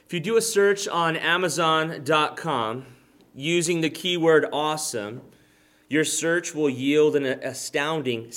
If you do a search on Amazon.com using the keyword awesome, your search will yield an astounding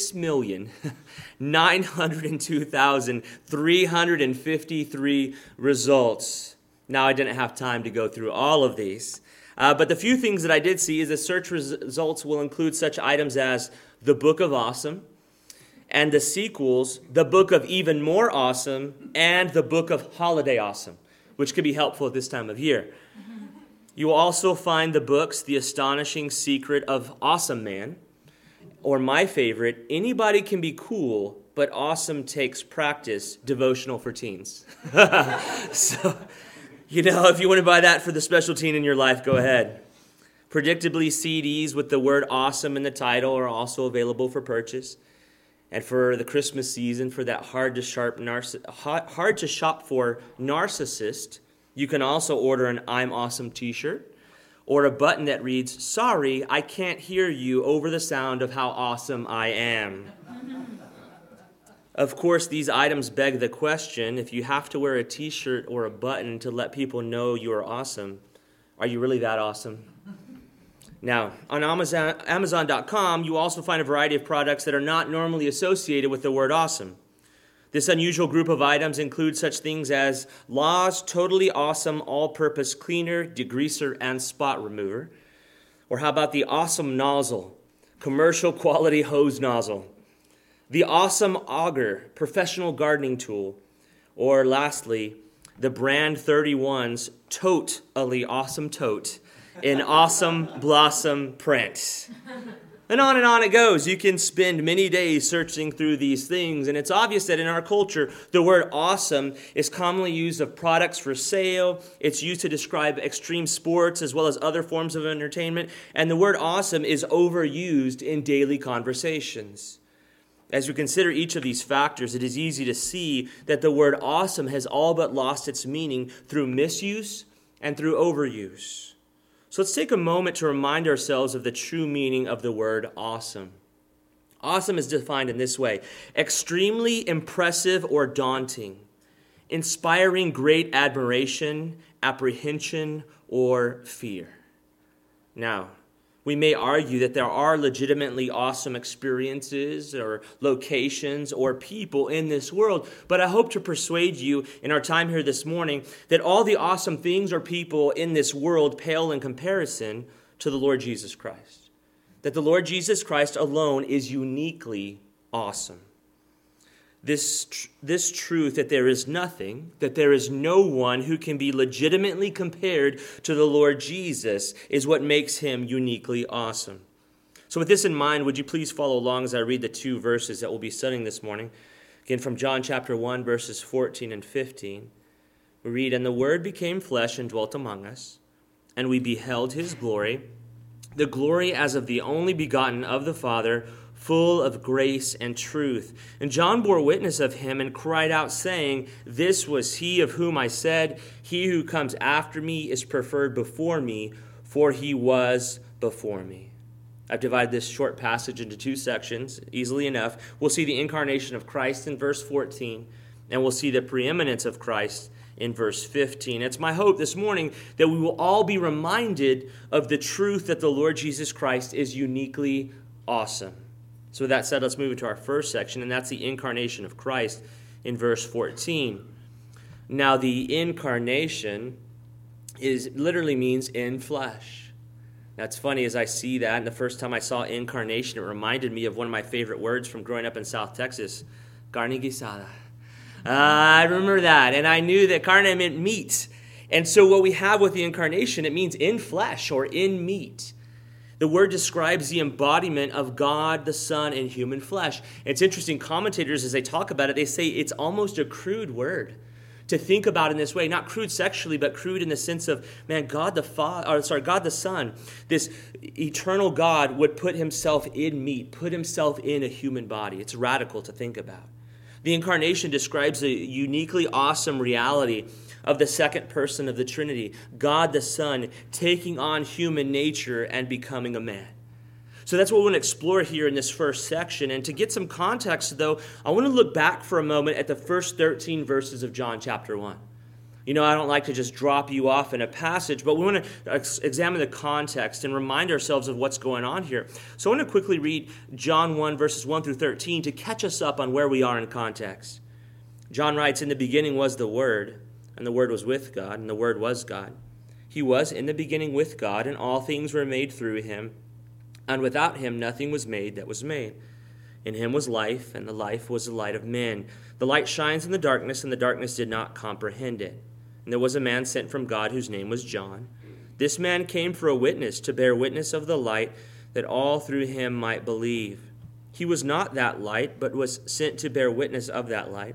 6,902,353 results. Now, I didn't have time to go through all of these, but the few things that I did see is the search results will include such items as the Book of Awesome, and the sequels, the Book of Even More Awesome, and the Book of Holiday Awesome, which could be helpful at this time of year. You will also find the books, The Astonishing Secret of Awesome Man, or my favorite, Anybody Can Be Cool, but Awesome Takes Practice, devotional for teens. So, if you want to buy that for the special teen in your life, go ahead. Predictably, CDs with the word awesome in the title are also available for purchase. And for the Christmas season, for that hard to shop for narcissist, you can also order an I'm Awesome t-shirt or a button that reads, Sorry, I can't hear you over the sound of how awesome I am. Of course, these items beg the question, if you have to wear a t-shirt or a button to let people know you are awesome, are you really that awesome? Now, on Amazon.com, you also find a variety of products that are not normally associated with the word awesome. This unusual group of items includes such things as Law's Totally Awesome All-Purpose Cleaner, Degreaser, and Spot Remover. Or how about the Awesome Nozzle, commercial quality hose nozzle. The Awesome Auger, professional gardening tool. Or lastly, the Brand 31's Totally Awesome Tote, in awesome blossom print. And on it goes. You can spend many days searching through these things, and it's obvious that in our culture, the word awesome is commonly used of products for sale. It's used to describe extreme sports as well as other forms of entertainment, and the word awesome is overused in daily conversations. As we consider each of these factors, it is easy to see that the word awesome has all but lost its meaning through misuse and through overuse. So let's take a moment to remind ourselves of the true meaning of the word awesome. Awesome is defined in this way: extremely impressive or daunting, inspiring great admiration, apprehension, or fear. Now, we may argue that there are legitimately awesome experiences or locations or people in this world, but I hope to persuade you in our time here this morning that all the awesome things or people in this world pale in comparison to the Lord Jesus Christ. That the Lord Jesus Christ alone is uniquely awesome. This truth that there is nothing, that there is no one who can be legitimately compared to the Lord Jesus is what makes him uniquely awesome. So with this in mind, would you please follow along as I read the two verses that we'll be studying this morning? Again, from John chapter 1, verses 14 and 15. We read, And the Word became flesh and dwelt among us, and we beheld his glory, the glory as of the only begotten of the Father, full of grace and truth. And John bore witness of him and cried out, saying, This was he of whom I said, He who comes after me is preferred before me, for he was before me. I've divided this short passage into two sections, easily enough. We'll see the incarnation of Christ in verse 14, and we'll see the preeminence of Christ in verse 15. It's my hope this morning that we will all be reminded of the truth that the Lord Jesus Christ is uniquely awesome. So with that said, let's move into our first section, and that's the incarnation of Christ in verse 14. Now, the incarnation literally means in flesh. That's funny as I see that, and the first time I saw incarnation, it reminded me of one of my favorite words from growing up in South Texas, carne guisada. I remember that, and I knew that carne meant meat. And so what we have with the incarnation, it means in flesh or in meat. The word describes the embodiment of God the Son in human flesh. It's interesting, commentators, as they talk about it, they say it's almost a crude word to think about in this way. Not crude sexually, but crude in the sense of, God the Son, this eternal God would put himself in meat, put himself in a human body. It's radical to think about. The incarnation describes a uniquely awesome reality of the second person of the Trinity, God the Son, taking on human nature and becoming a man. So that's what we want to explore here in this first section. And to get some context, though, I want to look back for a moment at the first 13 verses of John chapter 1. I don't like to just drop you off in a passage, but we want to examine the context and remind ourselves of what's going on here. So I want to quickly read John 1, verses 1 through 13 to catch us up on where we are in context. John writes, "In the beginning was the Word, and the Word was with God, and the Word was God. He was in the beginning with God, and all things were made through him, and without him nothing was made that was made. In him was life, and the life was the light of men. The light shines in the darkness, and the darkness did not comprehend it. And there was a man sent from God whose name was John. This man came for a witness, to bear witness of the light, that all through him might believe. He was not that light, but was sent to bear witness of that light.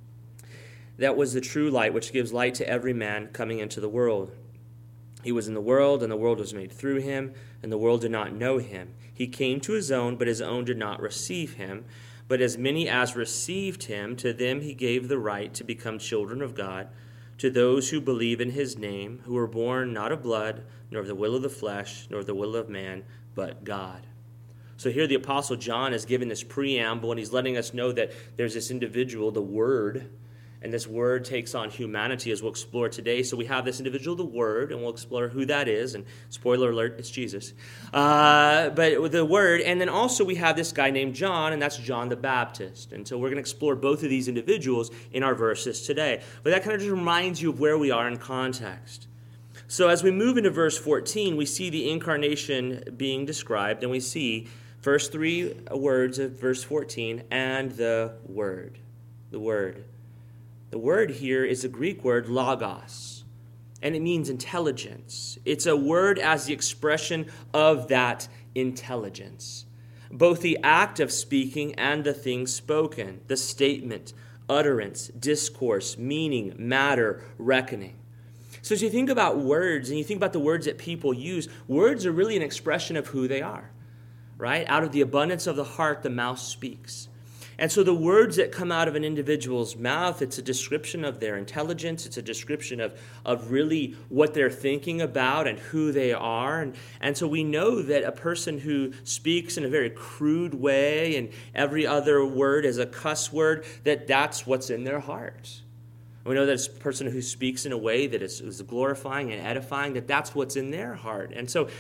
That was the true light, which gives light to every man coming into the world. He was in the world, and the world was made through him, and the world did not know him. He came to his own, but his own did not receive him. But as many as received him, to them he gave the right to become children of God, to those who believe in his name, who were born not of blood, nor of the will of the flesh, nor of the will of man, but God." So here the Apostle John is giving this preamble, and he's letting us know that there's this individual, the Word, and this Word takes on humanity, as we'll explore today. So we have this individual, the Word, and we'll explore who that is. And spoiler alert, it's Jesus. But with the Word, and then also we have this guy named John, and that's John the Baptist. And so we're going to explore both of these individuals in our verses today. But that kind of just reminds you of where we are in context. So as we move into verse 14, we see the incarnation being described, and we see first three words of verse 14, and the Word. The Word. The word here is the Greek word logos, and it means intelligence. It's a word as the expression of that intelligence. Both the act of speaking and the thing spoken, the statement, utterance, discourse, meaning, matter, reckoning. So as you think about words, and you think about the words that people use, words are really an expression of who they are, right? Out of the abundance of the heart, the mouth speaks. And so the words that come out of an individual's mouth, it's a description of their intelligence. It's a description of really what they're thinking about and who they are. And so we know that a person who speaks in a very crude way and every other word is a cuss word, that's what's in their heart. We know that a person who speaks in a way that is glorifying and edifying, that's what's in their heart. And so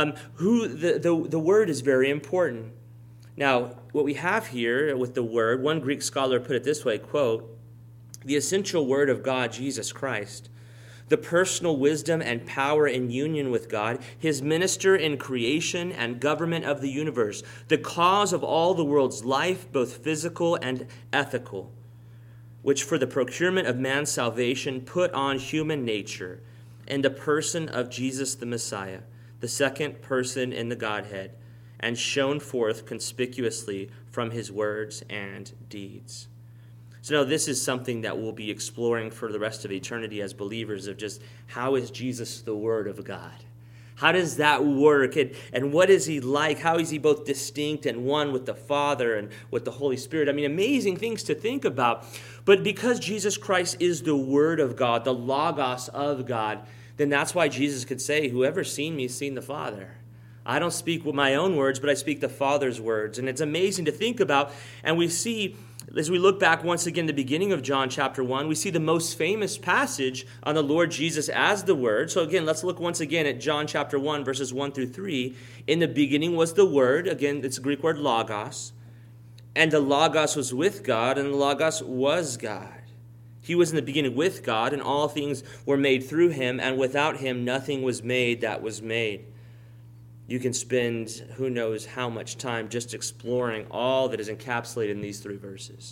the word is very important. Now, what we have here with the Word, one Greek scholar put it this way, quote, "The essential Word of God, Jesus Christ, the personal wisdom and power in union with God, his minister in creation and government of the universe, the cause of all the world's life, both physical and ethical, which for the procurement of man's salvation put on human nature in the person of Jesus the Messiah, the second person in the Godhead, and shone forth conspicuously from his words and deeds." So now this is something that we'll be exploring for the rest of eternity as believers, of just how is Jesus the Word of God? How does that work? And what is he like? How is he both distinct and one with the Father and with the Holy Spirit? I mean, amazing things to think about. But because Jesus Christ is the Word of God, the Logos of God, then that's why Jesus could say, "Whoever's seen me has seen the Father." I don't speak with my own words, but I speak the Father's words. And it's amazing to think about. And we see, as we look back once again, the beginning of John chapter 1, we see the most famous passage on the Lord Jesus as the Word. So again, let's look once again at John chapter 1, verses 1 through 3. "In the beginning was the Word." Again, it's the Greek word logos. "And the Logos was with God, and the Logos was God. He was in the beginning with God, and all things were made through him, and without him nothing was made that was made." You can spend who knows how much time just exploring all that is encapsulated in these three verses.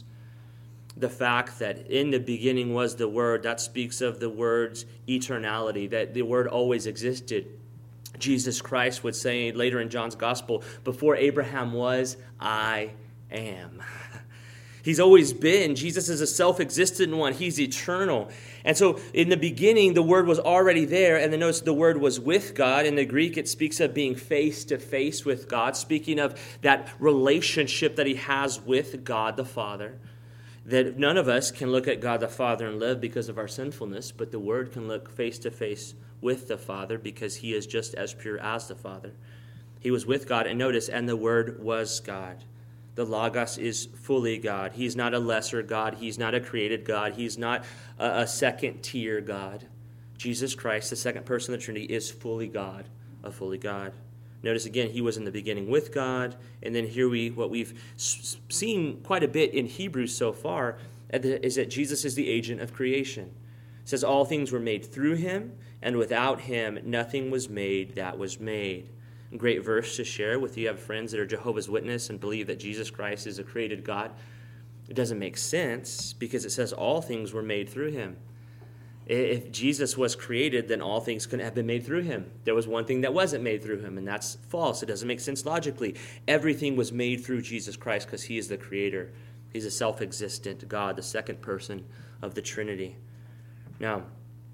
The fact that in the beginning was the Word, that speaks of the Word's eternality, that the Word always existed. Jesus Christ would say later in John's Gospel, "Before Abraham was, I am." He's always been. Jesus is a self-existent one. He's eternal. And so in the beginning, the Word was already there. And then notice the Word was with God. In the Greek, it speaks of being face to face with God, speaking of that relationship that he has with God the Father. That none of us can look at God the Father and live because of our sinfulness, but the Word can look face to face with the Father because he is just as pure as the Father. He was with God. And notice, and the Word was God. The Logos is fully God. He's not a lesser God. He's not a created God. He's not a second-tier God. Jesus Christ, the second person of the Trinity, is fully God, a fully God. Notice again, he was in the beginning with God. And then here what we've seen quite a bit in Hebrews so far is that Jesus is the agent of creation. It says all things were made through him, and without him nothing was made that was made. A great verse to share with you. Have friends that are Jehovah's Witness and believe that Jesus Christ is a created God. It doesn't make sense because it says all things were made through him. If Jesus was created, then all things couldn't have been made through him. There was one thing that wasn't made through him, and that's false. It doesn't make sense logically. Everything was made through Jesus Christ because he is the creator. He's a self-existent God, the second person of the Trinity. Now,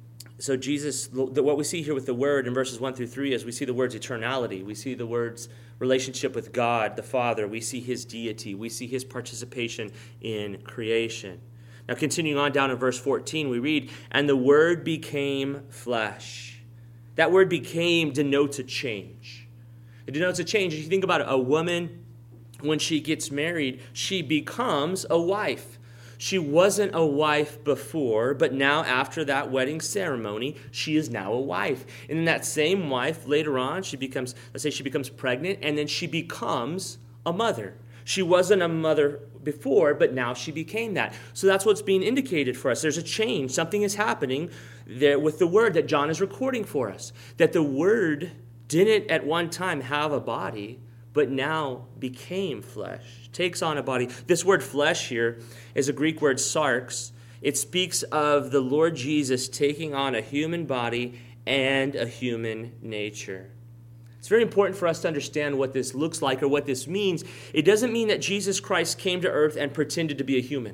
so Jesus, what we see here with the word in verses 1 through 3 is we see the word's eternality. We see the word's relationship with God, the Father. We see his deity. We see his participation in creation. Now, continuing on down in verse 14, we read, and the word became flesh. That word became denotes a change. It denotes a change. If you think about it, a woman, when she gets married, she becomes a wife. She wasn't a wife before, but now after that wedding ceremony, she is now a wife. And then that same wife, later on, let's say she becomes pregnant, and then she becomes a mother. She wasn't a mother before, but now she became that. So that's what's being indicated for us. There's a change. Something is happening there with the word that John is recording for us. That the word didn't at one time have a body, but now became flesh, takes on a body. This word flesh here is a Greek word sarx. It speaks of the Lord Jesus taking on a human body and a human nature. It's very important for us to understand what this looks like or what this means. It doesn't mean that Jesus Christ came to earth and pretended to be a human.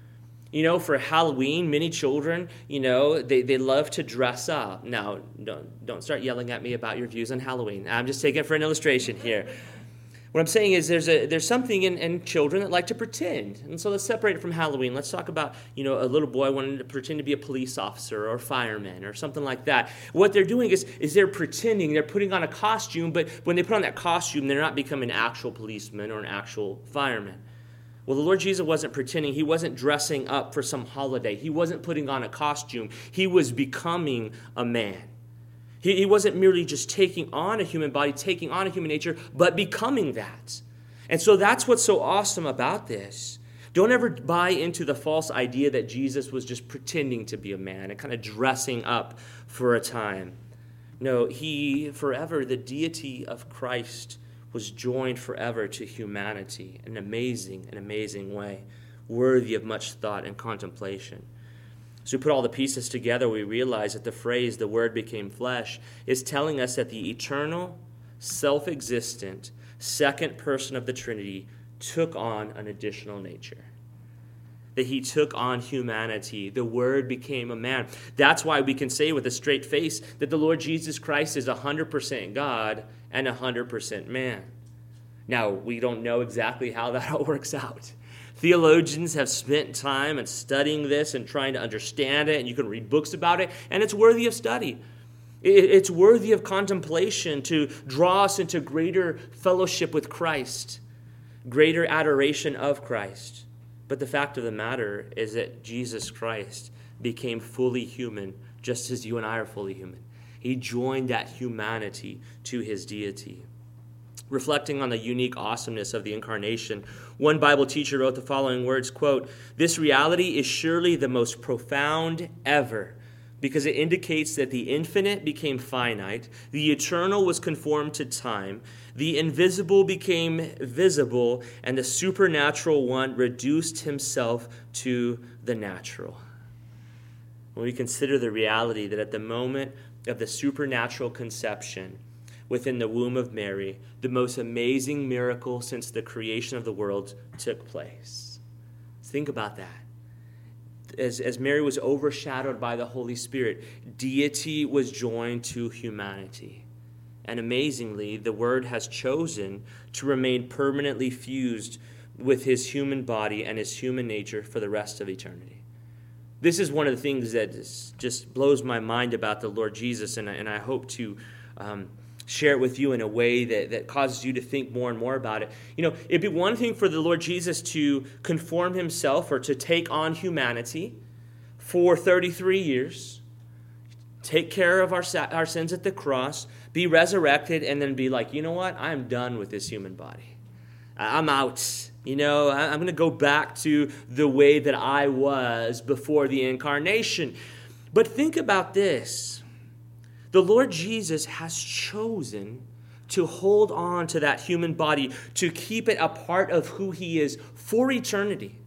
You know, for Halloween, many children, they love to dress up. Now, don't start yelling at me about your views on Halloween. I'm just taking it for an illustration here. What I'm saying is there's something in children that like to pretend. And so let's separate it from Halloween. Let's talk about, a little boy wanting to pretend to be a police officer or a fireman or something like that. What they're doing is they're pretending, they're putting on a costume, but when they put on that costume, they're not becoming an actual policeman or an actual fireman. Well, the Lord Jesus wasn't pretending. He wasn't dressing up for some holiday. He wasn't putting on a costume. He was becoming a man. He wasn't merely just taking on a human body, taking on a human nature, but becoming that. And so that's what's so awesome about this. Don't ever buy into the false idea that Jesus was just pretending to be a man and kind of dressing up for a time. No, the deity of Christ was joined forever to humanity in an amazing way, worthy of much thought and contemplation. So we put all the pieces together, we realize that the phrase, the word became flesh, is telling us that the eternal, self-existent, second person of the Trinity took on an additional nature. That he took on humanity. The word became a man. That's why we can say with a straight face that the Lord Jesus Christ is 100% God and 100% man. Now, we don't know exactly how that all works out. Theologians have spent time in studying this and trying to understand it, and you can read books about it, and it's worthy of study. It's worthy of contemplation to draw us into greater fellowship with Christ, greater adoration of Christ. But the fact of the matter is that Jesus Christ became fully human, just as you and I are fully human. He joined that humanity to his deity. Reflecting on the unique awesomeness of the incarnation, one Bible teacher wrote the following words, quote, "This reality is surely the most profound ever, because it indicates that the infinite became finite, the eternal was conformed to time, the invisible became visible, and the supernatural one reduced himself to the natural." When we consider the reality that at the moment of the supernatural conception within the womb of Mary, the most amazing miracle since the creation of the world took place. Think about that. As Mary was overshadowed by the Holy Spirit, deity was joined to humanity. And amazingly, the Word has chosen to remain permanently fused with his human body and his human nature for the rest of eternity. This is one of the things that just blows my mind about the Lord Jesus, and I hope to share it with you in a way that causes you to think more and more about it. It'd be one thing for the Lord Jesus to conform himself or to take on humanity for 33 years, take care of our sins at the cross, be resurrected, and then be like, you know what? I'm done with this human body. I'm out. I'm going to go back to the way that I was before the incarnation. But think about this. The Lord Jesus has chosen to hold on to that human body, to keep it a part of who he is for eternity.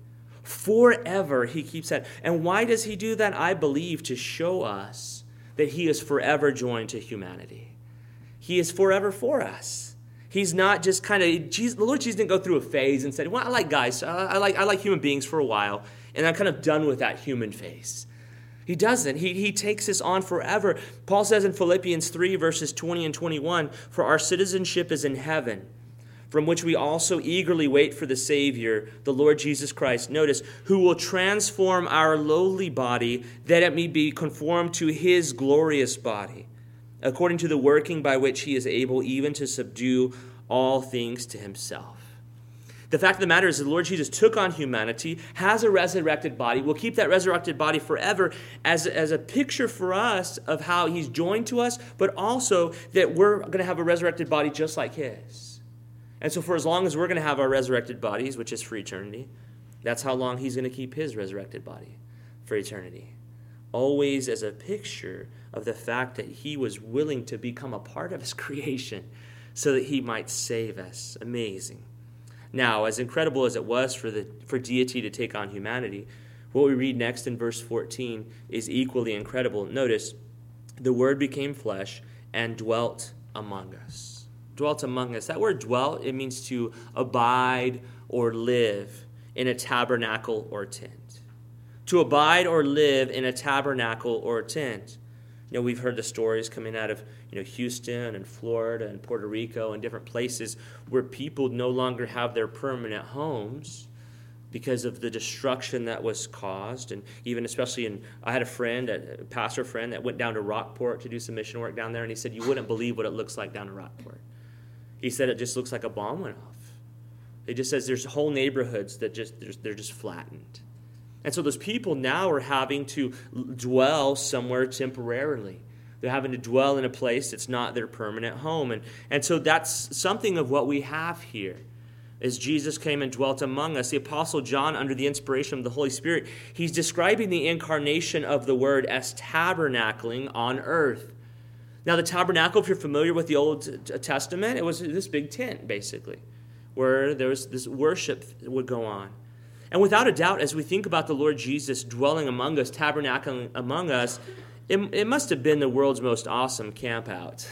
Forever, he keeps that. And why does he do that? I believe to show us that he is forever joined to humanity. He is forever for us. He's not just the Lord Jesus didn't go through a phase and said, well, I like guys, I like human beings for a while, and I'm kind of done with that human phase. He doesn't. He takes us on forever. Paul says in Philippians 3, verses 20 and 21, for our citizenship is in heaven, from which we also eagerly wait for the Savior, the Lord Jesus Christ. Notice, who will transform our lowly body, that it may be conformed to his glorious body, according to the working by which he is able even to subdue all things to himself. The fact of the matter is the Lord Jesus took on humanity, has a resurrected body, will keep that resurrected body forever as a picture for us of how he's joined to us, but also that we're going to have a resurrected body just like his. And so for as long as we're going to have our resurrected bodies, which is for eternity, that's how long he's going to keep his resurrected body, for eternity. Always as a picture of the fact that he was willing to become a part of his creation so that he might save us. Amazing. Now, as incredible as it was for deity to take on humanity, what we read next in verse 14 is equally incredible. Notice, the Word became flesh and dwelt among us. Dwelt among us. That word dwelt, it means to abide or live in a tabernacle or tent. To abide or live in a tabernacle or a tent. We've heard the stories coming out of Houston and Florida and Puerto Rico and different places where people no longer have their permanent homes because of the destruction that was caused. And even especially I had a pastor friend that went down to Rockport to do some mission work down there, and he said, you wouldn't believe what it looks like down to Rockport. He said it just looks like a bomb went off. It just says there's whole neighborhoods that they're just flattened. And so those people now are having to dwell somewhere temporarily. They're having to dwell in a place that's not their permanent home. And so that's something of what we have here. As Jesus came and dwelt among us, the Apostle John, under the inspiration of the Holy Spirit, he's describing the incarnation of the Word as tabernacling on earth. Now the tabernacle, if you're familiar with the Old Testament, it was this big tent, basically, where there was this worship would go on. And without a doubt, as we think about the Lord Jesus dwelling among us, tabernacling among us, it must have been the world's most awesome camp out.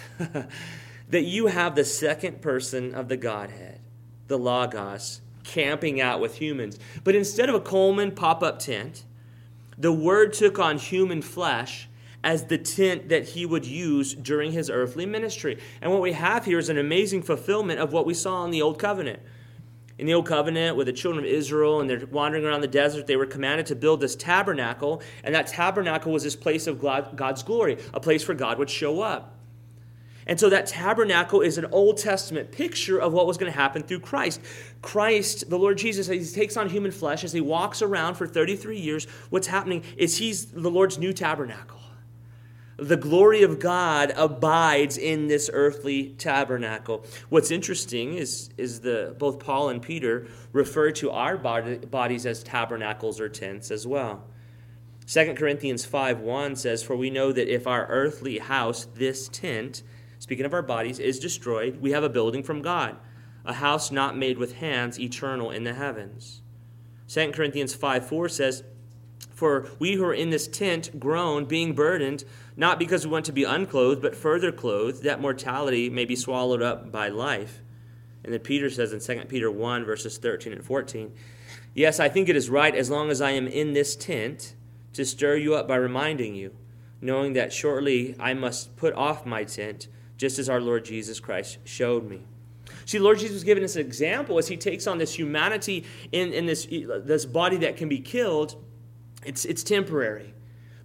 That you have the second person of the Godhead, the Logos, camping out with humans. But instead of a Coleman pop-up tent, the Word took on human flesh as the tent that he would use during his earthly ministry. And what we have here is an amazing fulfillment of what we saw in the Old Covenant. In the Old Covenant, with the children of Israel, and they're wandering around the desert, they were commanded to build this tabernacle, and that tabernacle was this place of God's glory, a place where God would show up. And so that tabernacle is an Old Testament picture of what was going to happen through Christ. Christ, the Lord Jesus, as he takes on human flesh, as he walks around for 33 years, what's happening is he's the Lord's new tabernacle. The glory of God abides in this earthly tabernacle. What's interesting is both Paul and Peter refer to our bodies as tabernacles or tents as well. 2 Corinthians 5:1 says, for we know that if our earthly house, this tent, speaking of our bodies, is destroyed, we have a building from God, a house not made with hands, eternal in the heavens. 2 Corinthians 5:4 says, for we who are in this tent groan, being burdened, not because we want to be unclothed, but further clothed, that mortality may be swallowed up by life. And then Peter says in 2 Peter 1, verses 13 and 14, yes, I think it is right, as long as I am in this tent, to stir you up by reminding you, knowing that shortly I must put off my tent, just as our Lord Jesus Christ showed me. See, Lord Jesus was giving us an example as he takes on this humanity in this body that can be killed. It's temporary.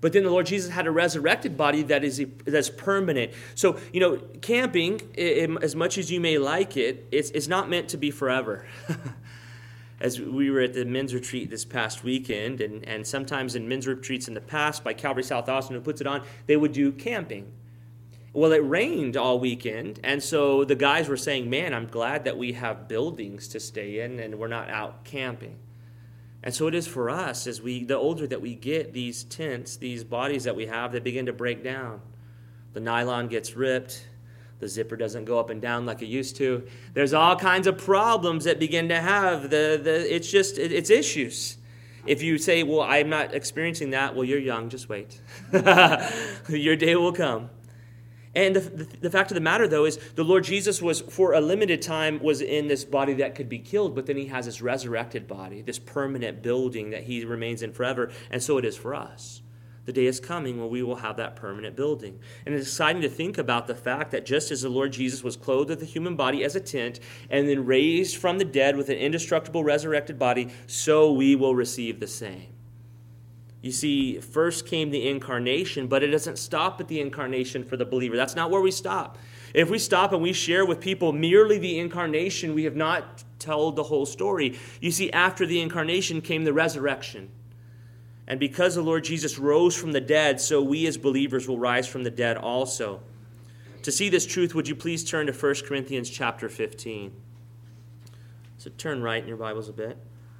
But then the Lord Jesus had a resurrected body that's permanent. So, camping, as much as you may like it, it's not meant to be forever. As we were at the men's retreat this past weekend, and sometimes in men's retreats in the past by Calvary South Austin, who puts it on, they would do camping. Well, it rained all weekend, and so the guys were saying, man, I'm glad that we have buildings to stay in and we're not out camping. And so it is for us, the older that we get, these tents, these bodies that we have, they begin to break down. The nylon gets ripped. The zipper doesn't go up and down like it used to. There's all kinds of problems that begin to have. It's issues. If you say, well, I'm not experiencing that, well, you're young, just wait. Your day will come. And the fact of the matter, though, is the Lord Jesus was, for a limited time, was in this body that could be killed, but then he has this resurrected body, this permanent building that he remains in forever, and so it is for us. The day is coming when we will have that permanent building. And it's exciting to think about the fact that just as the Lord Jesus was clothed with a human body as a tent, and then raised from the dead with an indestructible resurrected body, so we will receive the same. You see, first came the incarnation, but it doesn't stop at the incarnation for the believer. That's not where we stop. If we stop and we share with people merely the incarnation, we have not told the whole story. You see, after the incarnation came the resurrection. And because the Lord Jesus rose from the dead, so we as believers will rise from the dead also. To see this truth, would you please turn to 1 Corinthians chapter 15. So turn right in your Bibles a bit.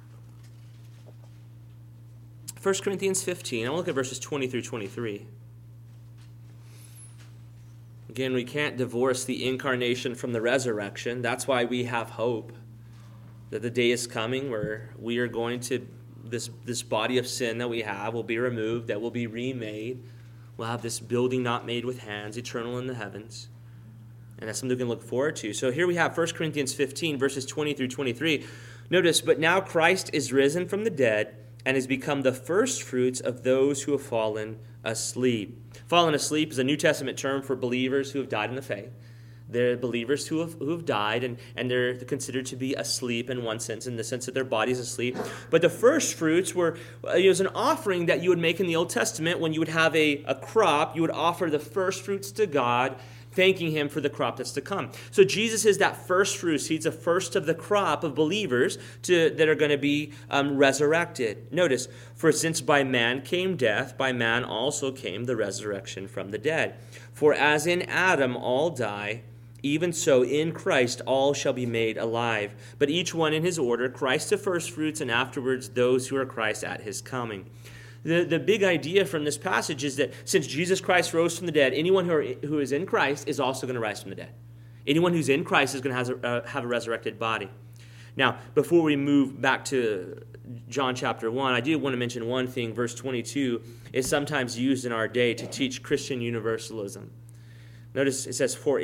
1 Corinthians 15. I want to look at verses 20 through 23. Again, we can't divorce the incarnation from the resurrection. That's why we have hope that the day is coming where we are going to, this body of sin that we have will be removed, that will be remade. We'll have this building not made with hands, eternal in the heavens. And that's something we can look forward to. So here we have 1 Corinthians 15, verses 20 through 23. Notice, but now Christ is risen from the dead and has become the first fruits of those who have fallen asleep. Fallen asleep is a New Testament term for believers who have died in the faith. They're believers who have died, and they're considered to be asleep in one sense, in the sense that their body's asleep. But the first fruits was an offering that you would make in the Old Testament when you would have a crop. You would offer the first fruits to God, thanking him for the crop that's to come. So Jesus is that first fruits. He's the first of the crop of believers that are going to be resurrected. Notice, for since by man came death, by man also came the resurrection from the dead. For as in Adam all die, even so in Christ all shall be made alive. But each one in his order, Christ the first fruits, and afterwards those who are Christ at his coming. The big idea from this passage is that since Jesus Christ rose from the dead, anyone who is in Christ is also going to rise from the dead. Anyone who's in Christ is going to have a resurrected body. Now, before we move back to John chapter 1, I do want to mention one thing. Verse 22 is sometimes used in our day to teach Christian universalism. Notice it says, For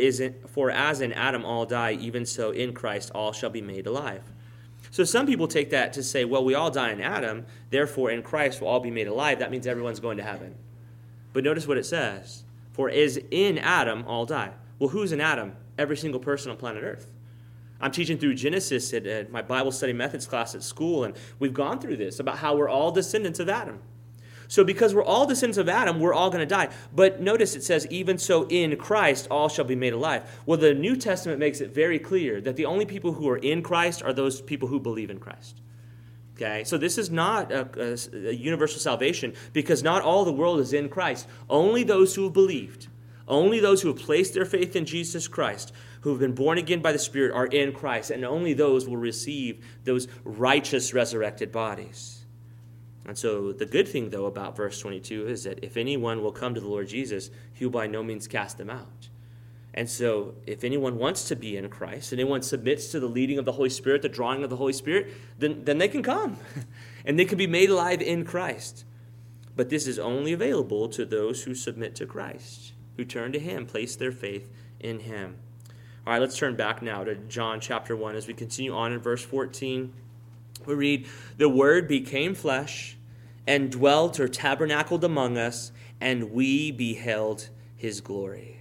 as in Adam all die, even so in Christ all shall be made alive. So some people take that to say, well, we all die in Adam, therefore in Christ we'll all be made alive. That means everyone's going to heaven. But notice what it says. For as in Adam all die. Well, who's in Adam? Every single person on planet Earth. I'm teaching through Genesis at my Bible study methods class at school, and we've gone through this about how we're all descendants of Adam. So because we're all descendants of Adam, we're all going to die. But notice it says, even so in Christ, all shall be made alive. Well, the New Testament makes it very clear that the only people who are in Christ are those people who believe in Christ. Okay, so this is not a universal salvation because not all the world is in Christ. Only those who have believed, only those who have placed their faith in Jesus Christ, who have been born again by the Spirit, are in Christ. And only those will receive those righteous resurrected bodies. And so the good thing, though, about verse 22 is that if anyone will come to the Lord Jesus, he will by no means cast them out. And so if anyone wants to be in Christ, and anyone submits to the leading of the Holy Spirit, the drawing of the Holy Spirit, then they can come. And they can be made alive in Christ. But this is only available to those who submit to Christ, who turn to him, place their faith in him. All right, let's turn back now to John chapter 1 as we continue on in verse 14. We read, the Word became flesh and dwelt or tabernacled among us, and we beheld his glory.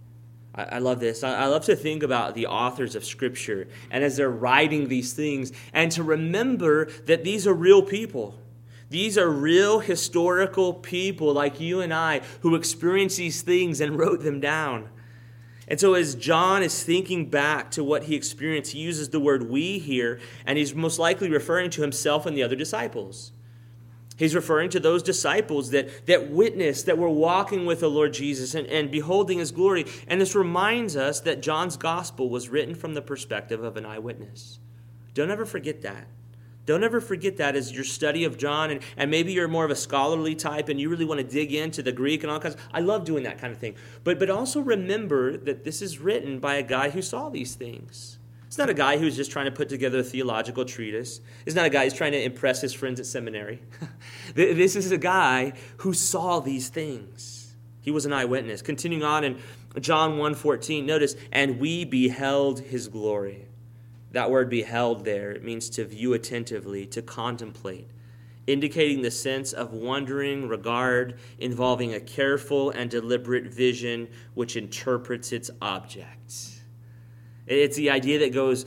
I love this. I love to think about the authors of Scripture and as they're writing these things and to remember that these are real people. These are real historical people like you and I who experienced these things and wrote them down. And so as John is thinking back to what he experienced, he uses the word we here, and he's most likely referring to himself and the other disciples. He's referring to those disciples that witnessed, that were walking with the Lord Jesus and beholding his glory. And this reminds us that John's gospel was written from the perspective of an eyewitness. Don't ever forget that. Don't ever forget that as your study of John, and maybe you're more of a scholarly type and you really want to dig into the Greek and all kinds. I love doing that kind of thing. But also remember that this is written by a guy who saw these things. It's not a guy who's just trying to put together a theological treatise. It's not a guy who's trying to impress his friends at seminary. This is a guy who saw these things. He was an eyewitness. Continuing on in John 1:14, notice, and we beheld his glory. That word beheld there, it means to view attentively, to contemplate, indicating the sense of wondering, regard, involving a careful and deliberate vision which interprets its object. It's the idea that goes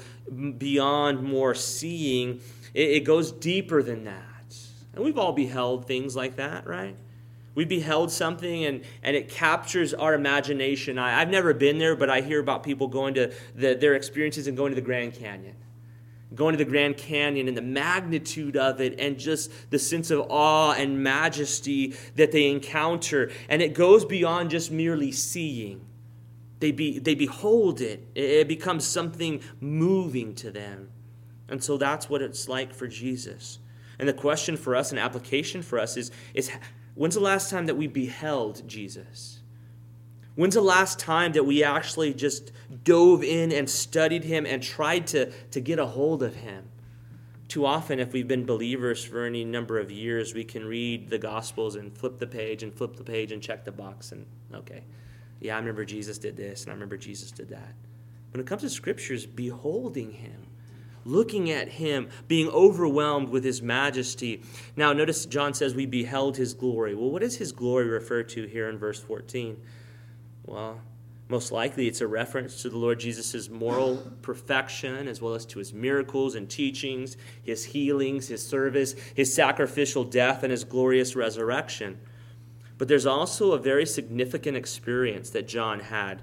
beyond more seeing. It goes deeper than that. And we've all beheld things like that, right? We beheld something and it captures our imagination. I've never been there, but I hear about people going to their experiences and going to the Grand Canyon. Going to the Grand Canyon and the magnitude of it and just the sense of awe and majesty that they encounter. And it goes beyond just merely seeing. They behold it. It becomes something moving to them. And so that's what it's like for Jesus. And the question for us, an application for us is when's the last time that we beheld Jesus? When's the last time that we actually just dove in and studied him and tried to get a hold of him? Too often, if we've been believers for any number of years, we can read the Gospels and flip the page and check the box and, okay, yeah, I remember Jesus did this and I remember Jesus did that. When it comes to Scriptures, beholding him, looking at him, being overwhelmed with his majesty. Now, notice John says we beheld his glory. Well, what does his glory refer to here in verse 14? Well, most likely it's a reference to the Lord Jesus' moral perfection as well as to his miracles and teachings, his healings, his service, his sacrificial death, and his glorious resurrection. But there's also a very significant experience that John had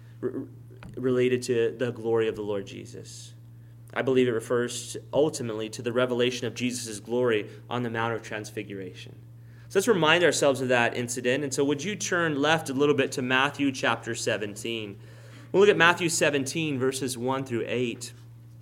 related to the glory of the Lord Jesus. I believe it refers ultimately to the revelation of Jesus' glory on the Mount of Transfiguration. So let's remind ourselves of that incident. And so would you turn left a little bit to Matthew chapter 17. We'll look at Matthew 17, verses 1 through 8.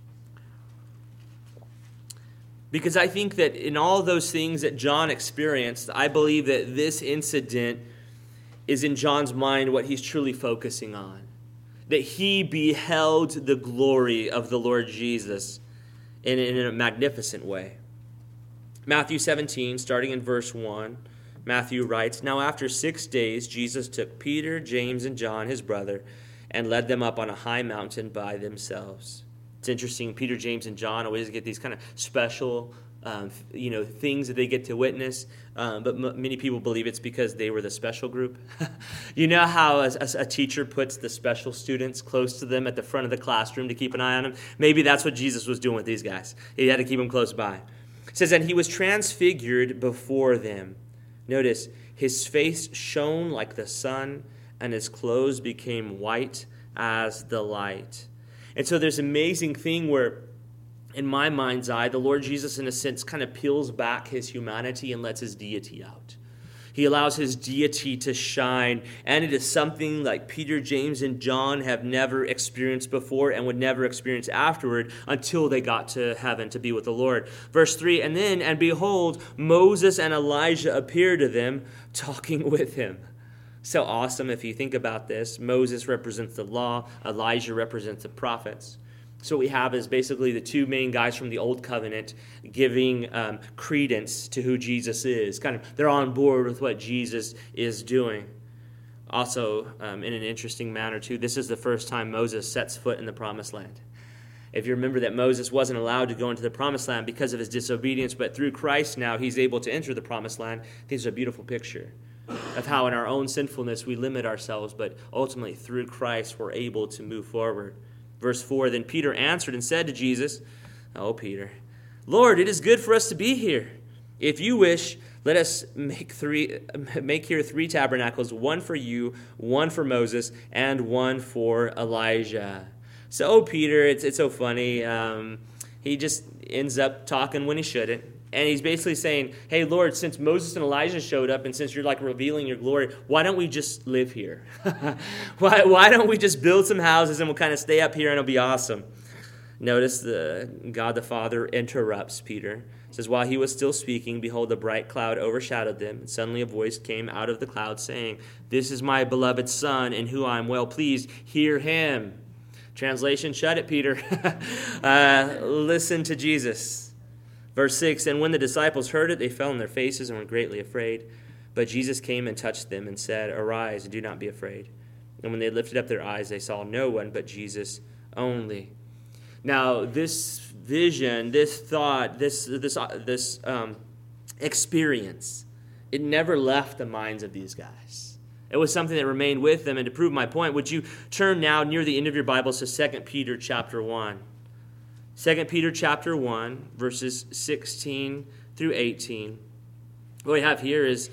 Because I think that in all those things that John experienced, I believe that this incident is in John's mind what he's truly focusing on. That he beheld the glory of the Lord Jesus in a magnificent way. Matthew 17, starting in verse 1, Matthew writes, "Now after 6 days, Jesus took Peter, James, and John, his brother, and led them up on a high mountain by themselves." It's interesting, Peter, James, and John always get these kind of special things that they get to witness, but many people believe it's because they were the special group. You know how a teacher puts the special students close to them at the front of the classroom to keep an eye on them? Maybe that's what Jesus was doing with these guys. He had to keep them close by. It says, "And he was transfigured before them." Notice, his face shone like the sun, and his clothes became white as the light. And so there's an amazing thing where, in my mind's eye, the Lord Jesus, in a sense, kind of peels back his humanity and lets his deity out. He allows his deity to shine, and it is something like Peter, James, and John have never experienced before and would never experience afterward until they got to heaven to be with the Lord. Verse 3, "And behold, Moses and Elijah appeared to them, talking with him." So awesome if you think about this. Moses represents the law. Elijah represents the prophets. So what we have is basically the two main guys from the Old Covenant giving credence to who Jesus is. They're on board with what Jesus is doing. Also, in an interesting manner too, this is the first time Moses sets foot in the Promised Land. If you remember that Moses wasn't allowed to go into the Promised Land because of his disobedience, but through Christ now he's able to enter the Promised Land. This is a beautiful picture of how in our own sinfulness we limit ourselves, but ultimately through Christ we're able to move forward. Verse 4, "Then Peter answered and said to Jesus," oh Peter, "Lord, it is good for us to be here. If you wish, let us make here 3 tabernacles, one for you, one for Moses, and one for Elijah. So Peter, it's so funny. He just ends up talking when he shouldn't. And he's basically saying, hey, Lord, since Moses and Elijah showed up and since you're like revealing your glory, why don't we just live here? why don't we just build some houses and we'll kind of stay up here and it'll be awesome? Notice God the Father interrupts Peter. It says, while he was still speaking, behold, a bright cloud overshadowed them. And suddenly a voice came out of the cloud saying, this is my beloved Son, in whom I am well pleased. Hear him. Translation, shut it, Peter. Listen to Jesus. Verse 6, and when the disciples heard it, they fell on their faces and were greatly afraid. But Jesus came and touched them and said, arise, and do not be afraid. And when they lifted up their eyes, they saw no one but Jesus only. Now, this vision, this thought, this experience, it never left the minds of these guys. It was something that remained with them. And to prove my point, would you turn now near the end of your Bibles to 2 Peter chapter 1. 2 Peter chapter 1, verses 16 through 18. What we have here is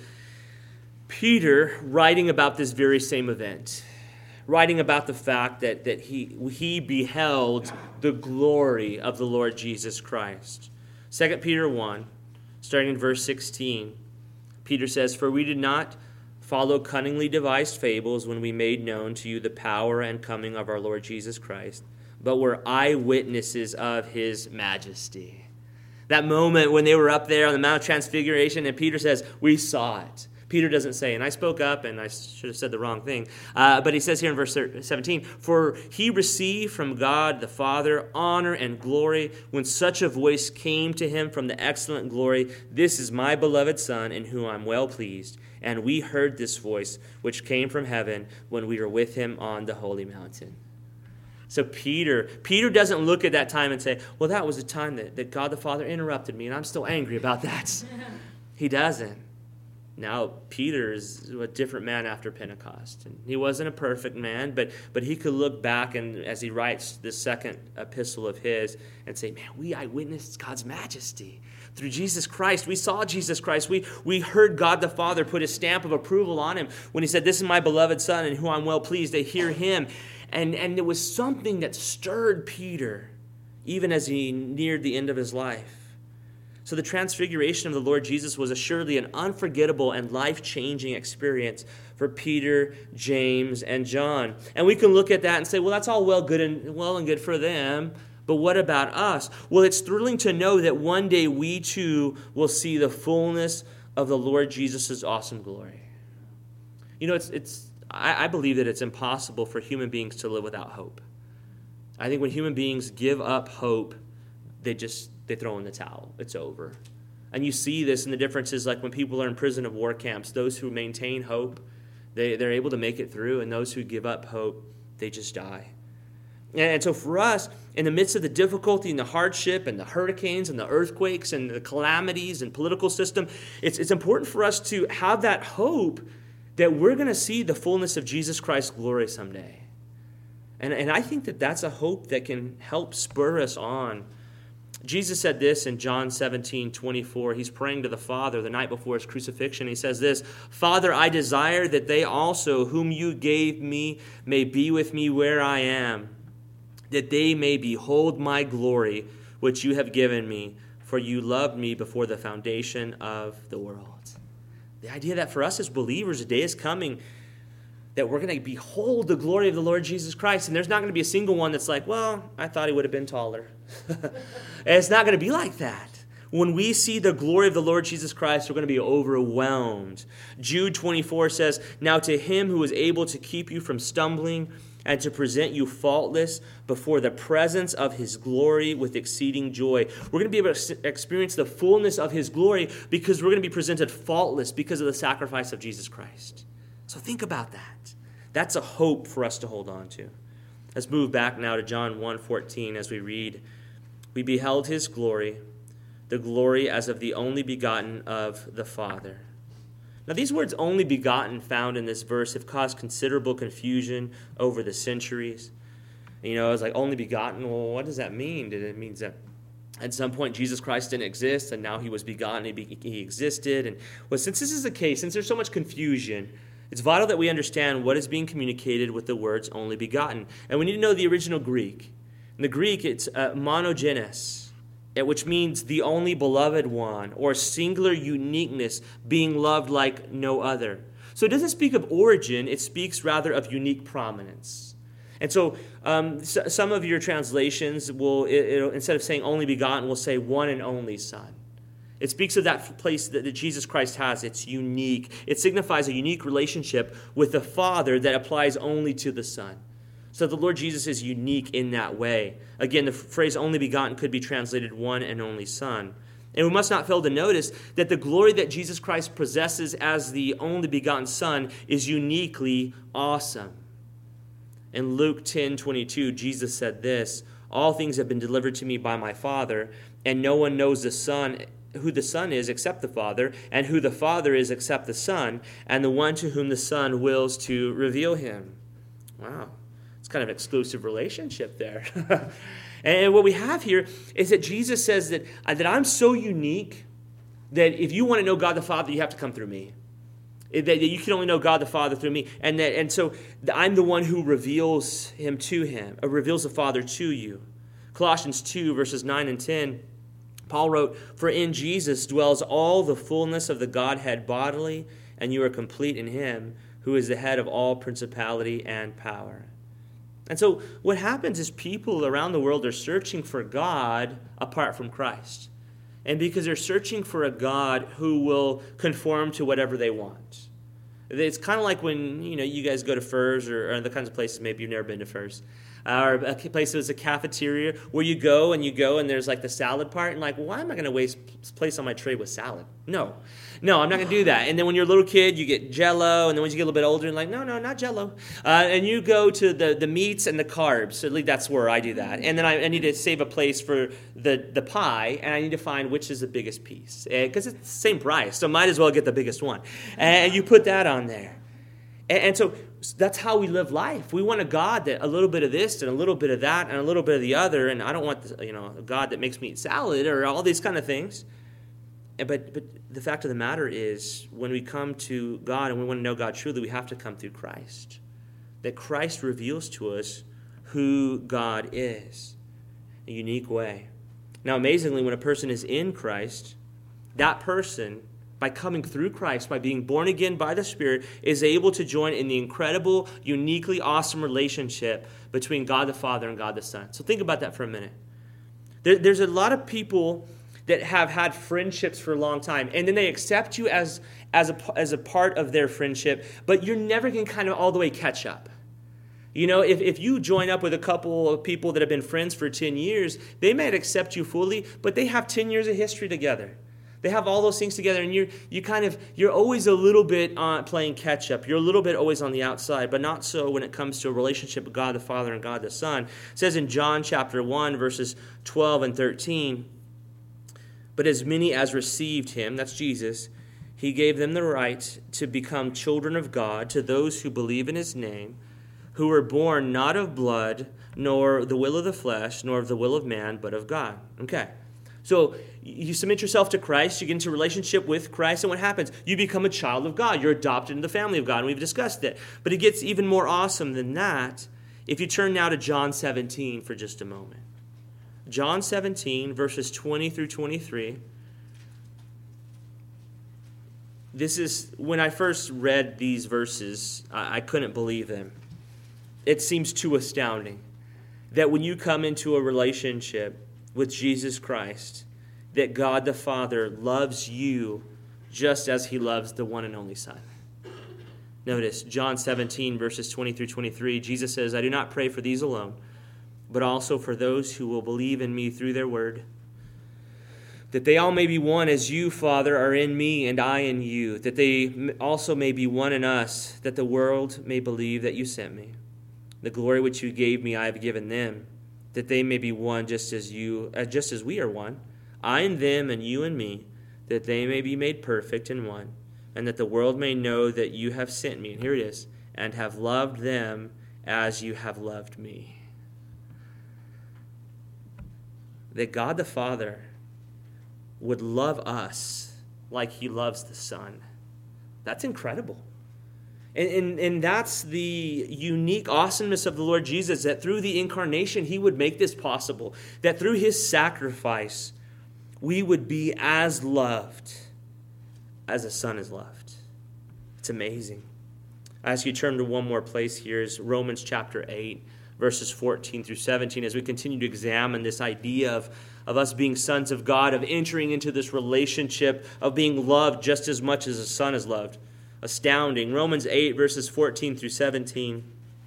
Peter writing about this very same event, writing about the fact that he beheld the glory of the Lord Jesus Christ. 2 Peter 1, starting in verse 16, Peter says, for we did not follow cunningly devised fables when we made known to you the power and coming of our Lord Jesus Christ, but were eyewitnesses of his majesty. That moment when they were up there on the Mount of Transfiguration, and Peter says, we saw it. Peter doesn't say, and I spoke up, and I should have said the wrong thing, but he says here in verse 17, for he received from God the Father honor and glory when such a voice came to him from the excellent glory, this is my beloved Son, in whom I'm well pleased. And we heard this voice, which came from heaven when we were with him on the holy mountain. So Peter doesn't look at that time and say, well, that was the time that God the Father interrupted me, and I'm still angry about that. He doesn't. Now, Peter is a different man after Pentecost. And he wasn't a perfect man, but he could look back and as he writes this second epistle of his and say, man, we eyewitnessed God's majesty. Through Jesus Christ, we saw Jesus Christ. We heard God the Father put his stamp of approval on him when he said, this is my beloved Son in whom I'm well pleased. They hear him. And it was something that stirred Peter even as he neared the end of his life. So the transfiguration of the Lord Jesus was assuredly an unforgettable and life-changing experience for Peter, James, and John. And we can look at that and say, well, that's all well and good for them, but what about us? Well, it's thrilling to know that one day we too will see the fullness of the Lord Jesus' awesome glory. You know, I believe that it's impossible for human beings to live without hope. I think when human beings give up hope, they throw in the towel. It's over. And you see this in the differences, like when people are in prison of war camps, those who maintain hope, they're able to make it through, and those who give up hope, they just die. And so for us, in the midst of the difficulty and the hardship and the hurricanes and the earthquakes and the calamities and political system, it's important for us to have that hope that we're going to see the fullness of Jesus Christ's glory someday. And I think that that's a hope that can help spur us on. Jesus said this in John 17:24. He's praying to the Father the night before his crucifixion. He says this, Father, I desire that they also, whom you gave me, may be with me where I am, that they may behold my glory, which you have given me, for you loved me before the foundation of the world. The idea that for us as believers, a day is coming that we're going to behold the glory of the Lord Jesus Christ. And there's not going to be a single one that's like, well, I thought he would have been taller. And it's not going to be like that. When we see the glory of the Lord Jesus Christ, we're going to be overwhelmed. Jude 24 says, now to him who is able to keep you from stumbling and to present you faultless before the presence of his glory with exceeding joy. We're going to be able to experience the fullness of his glory because we're going to be presented faultless because of the sacrifice of Jesus Christ. So think about that. That's a hope for us to hold on to. Let's move back now to John 1:14 as we read, we beheld his glory, the glory as of the only begotten of the Father. Now these words only begotten found in this verse have caused considerable confusion over the centuries. You know, it's like only begotten, well, what does that mean? Did it mean that At some point, Jesus Christ didn't exist, and now he was begotten, he existed. And well, since this is the case, since there's so much confusion, it's vital that we understand what is being communicated with the words only begotten. And we need to know the original Greek. In the Greek, it's monogenes, which means the only beloved one, or singular uniqueness, being loved like no other. So it doesn't speak of origin, it speaks rather of unique prominence. And so some of your translations will, instead of saying only begotten, will say one and only Son. It speaks of that place that Jesus Christ has. It's unique. It signifies a unique relationship with the Father that applies only to the Son. So the Lord Jesus is unique in that way. Again, the phrase only begotten could be translated one and only Son. And we must not fail to notice that the glory that Jesus Christ possesses as the only begotten Son is uniquely awesome. In Luke 10:22, Jesus said this, "All things have been delivered to me by my Father, and no one knows who the Son is except the Father, and who the Father is except the Son, and the one to whom the Son wills to reveal him." Wow, it's kind of an exclusive relationship there. And what we have here is that Jesus says that I'm so unique that if you want to know God the Father, you have to come through me. That you can only know God the Father through me. And so I'm the one who reveals him to him, or reveals the Father to you. Colossians 2, verses 9 and 10, Paul wrote, "For in Jesus dwells all the fullness of the Godhead bodily, and you are complete in him, who is the head of all principality and power." And so what happens is people around the world are searching for God apart from Christ. And because they're searching for a God who will conform to whatever they want. It's kind of like when you guys go to Furs or the kinds of places, maybe you've never been to Furs, or a place that's a cafeteria where you go and there's like the salad part, and like, why am I going to waste place on my tray with salad? No, I'm not going to do that. And then when you're a little kid, you get Jell-O, and then when you get a little bit older, you're like, no, not Jell-O. And you go to the meats and the carbs. At least that's where I do that. And then I need to save a place for the pie, and I need to find which is the biggest piece. Because it's the same price, so might as well get the biggest one. And you put that on there. And so that's how we live life. We want a God that a little bit of this and a little bit of that and a little bit of the other. And I don't want a God that makes me eat salad or all these kind of things. But the fact of the matter is, when we come to God and we want to know God truly, we have to come through Christ. That Christ reveals to us who God is in a unique way. Now, amazingly, when a person is in Christ, that person, by coming through Christ, by being born again by the Spirit, is able to join in the incredible, uniquely awesome relationship between God the Father and God the Son. So think about that for a minute. There's a lot of people that have had friendships for a long time, and then they accept you as a part of their friendship, but you're never going to kind of all the way catch up. If you join up with a couple of people that have been friends for 10 years, they might accept you fully, but they have 10 years of history together. They have all those things together, and you're always a little bit playing catch up. You're a little bit always on the outside, but not so when it comes to a relationship with God the Father and God the Son. It says in John chapter 1, verses 12 and 13, "But as many as received him," that's Jesus, "he gave them the right to become children of God, to those who believe in his name, who were born not of blood, nor the will of the flesh, nor of the will of man, but of God." Okay. So you submit yourself to Christ, you get into a relationship with Christ, and what happens? You become a child of God. You're adopted into the family of God, and we've discussed it. But it gets even more awesome than that if you turn now to John 17 for just a moment. John 17, verses 20 through 23. This is, when I first read these verses, I couldn't believe them. It seems too astounding that when you come into a relationship with Jesus Christ, that God the Father loves you just as he loves the one and only Son. Notice, John 17, verses 20 through 23, Jesus says, "I do not pray for these alone, but also for those who will believe in me through their word, that they all may be one as you, Father, are in me and I in you, that they also may be one in us, that the world may believe that you sent me. The glory which you gave me I have given them, that they may be one just as we are one, I and them and you and me, that they may be made perfect in one, and that the world may know that you have sent me," and here it is, "and have loved them as you have loved me." that God the Father would love us like he loves the Son. That's incredible. And that's the unique awesomeness of the Lord Jesus, that through the incarnation, he would make this possible. That through his sacrifice, we would be as loved as a son is loved. It's amazing. I ask you to turn to one more place here, is Romans chapter 8, verses 14 through 17, as we continue to examine this idea of us being sons of God, of entering into this relationship of being loved just as much as a son is loved. Astounding. Romans 8, verses 14 through 17.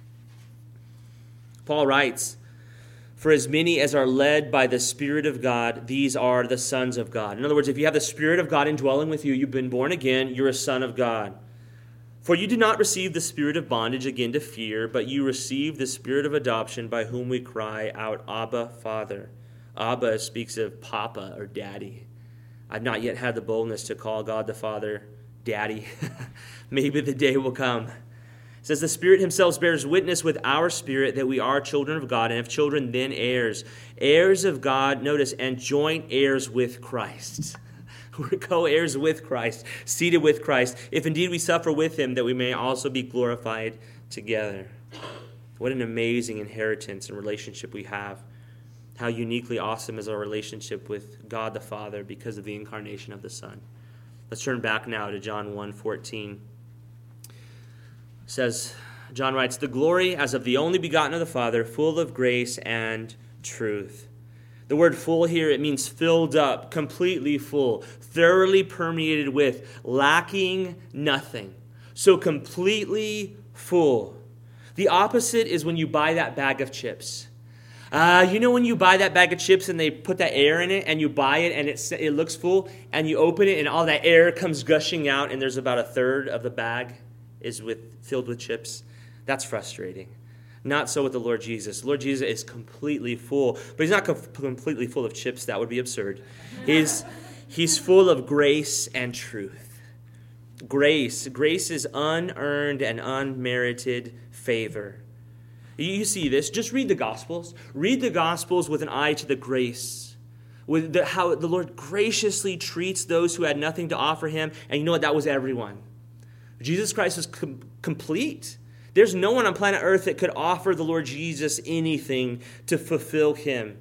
Paul writes, "For as many as are led by the Spirit of God, these are the sons of God." In other words, if you have the Spirit of God indwelling with you, you've been born again, you're a son of God. "For you did not receive the spirit of bondage again to fear, but you received the spirit of adoption, by whom we cry out, Abba, Father." Abba speaks of Papa or Daddy. I've not yet had the boldness to call God the Father Daddy. Maybe the day will come. It says, "The Spirit himself bears witness with our spirit that we are children of God, and if children, then heirs. Heirs of God," notice, "and joint heirs with Christ." We're co-heirs with Christ, seated with Christ, if indeed we suffer with him, that we may also be glorified together. What an amazing inheritance and relationship we have. How uniquely awesome is our relationship with God the Father because of the incarnation of the Son. Let's turn back now to John 1:14. It says, John writes, "The glory as of the only begotten of the Father, full of grace and truth." The word full here, it means filled up, completely full, thoroughly permeated with, lacking nothing. So completely full. The opposite is when you buy that bag of chips. When you buy that bag of chips and they put that air in it and you buy it and it looks full and you open it and all that air comes gushing out and there's about a third of the bag is filled with chips. That's frustrating. Not so with the Lord Jesus. The Lord Jesus is completely full, but he's not completely full of chips. That would be absurd. He's full of grace and truth. Grace is unearned and unmerited favor. You see this. Just read the Gospels. Read the Gospels with an eye to the grace. With how the Lord graciously treats those who had nothing to offer him. And you know what? That was everyone. Jesus Christ was complete. There's no one on planet Earth that could offer the Lord Jesus anything to fulfill him.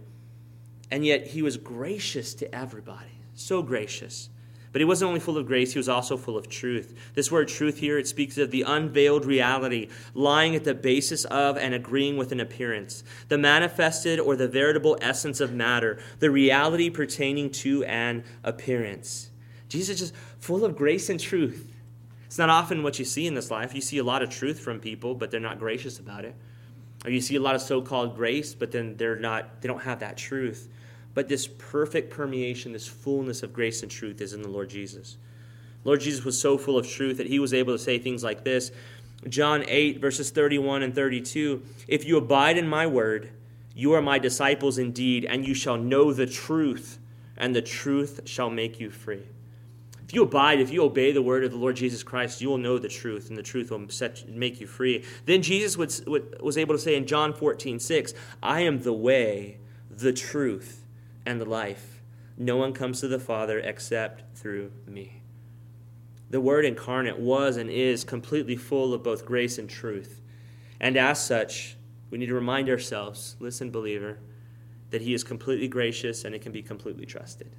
And yet he was gracious to everybody. So gracious. But he wasn't only full of grace, he was also full of truth. This word truth here, it speaks of the unveiled reality lying at the basis of and agreeing with an appearance. The manifested or the veritable essence of matter. The reality pertaining to an appearance. Jesus is just full of grace and truth. It's not often what you see in this life. You see a lot of truth from people, but they're not gracious about it. Or you see a lot of so-called grace, but then they don't have that truth. But this perfect permeation, this fullness of grace and truth is in the Lord Jesus. Lord Jesus was so full of truth that he was able to say things like this. John 8, verses 31 and 32, "If you abide in my word, you are my disciples indeed, and you shall know the truth, and the truth shall make you free." If you abide, if you obey the word of the Lord Jesus Christ, you will know the truth, and the truth will make you free. Then Jesus was able to say in John 14:6, "I am the way, the truth, and the life. No one comes to the Father except through me." The Word incarnate was and is completely full of both grace and truth. And as such, we need to remind ourselves, listen, believer, that he is completely gracious and it can be completely trusted.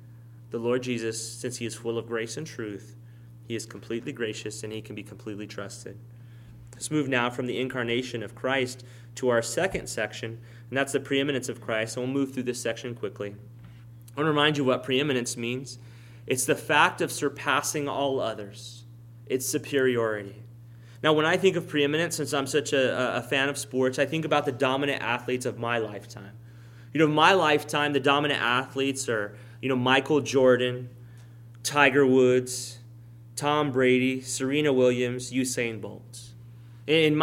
The Lord Jesus, since he is full of grace and truth, he is completely gracious and he can be completely trusted. Let's move now from the incarnation of Christ to our second section, and that's the preeminence of Christ. And we'll move through this section quickly. I want to remind you what preeminence means. It's the fact of surpassing all others. It's superiority. Now, when I think of preeminence, since I'm such a fan of sports, I think about the dominant athletes of my lifetime. My lifetime, the dominant athletes are, Michael Jordan, Tiger Woods, Tom Brady, Serena Williams, Usain Bolt. In